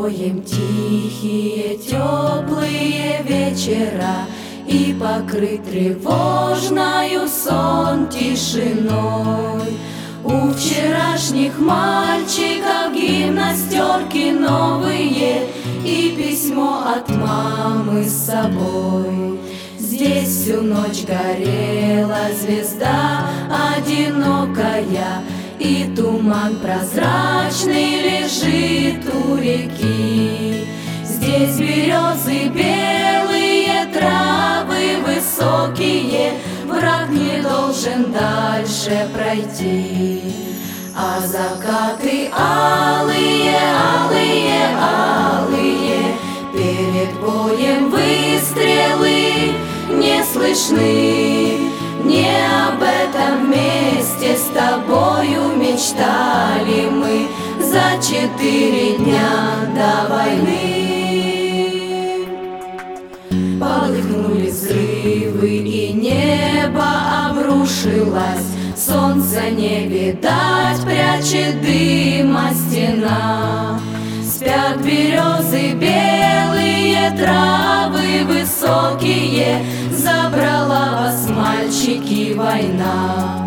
тобоем тихие, теплые вечера, и покрыт тревожною сон тишиной. У вчерашних мальчиков гимнастерки новые и письмо от мамы с собой. Здесь всю ночь горела звезда одинокая, и туман прозрачный лежит у реки. Здесь березы белые, травы высокие, враг не должен дальше пройти. А закаты алые, алые, алые, перед боем выстрелы не слышны. Не об этом вместе с тобою мечтали мы за 4 дня до войны. Полыхнули взрывы, и небо обрушилось. Солнца не видать, прячет дыма стена. Спят березы белые, травы высокие, забрала вас, мальчики, война.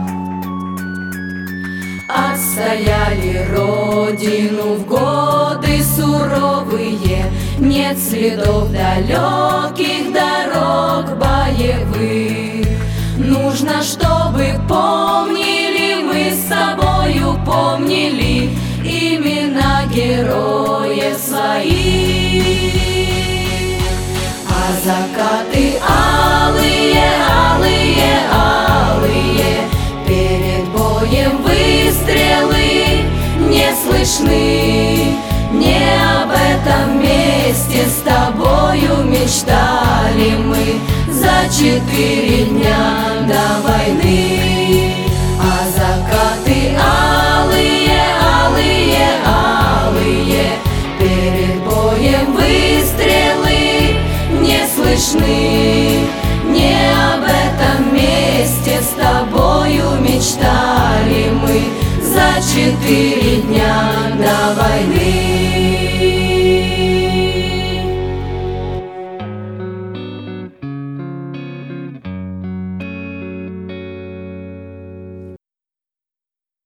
Отстояли родину в годы суровые, нет следов далеких дорог боевых. Нужно, чтобы помнили, мы с тобою помнили имена героев своих. А закаты алые, алые, алые, перед боем выстрелы не слышны. Не об этом месте с тобою мечтали мы за 4 дня до войны. А закаты алые, алые, алые, перед боем выстрелы не слышны. Не об этом месте с тобою мечтали мы за 4 дня до войны.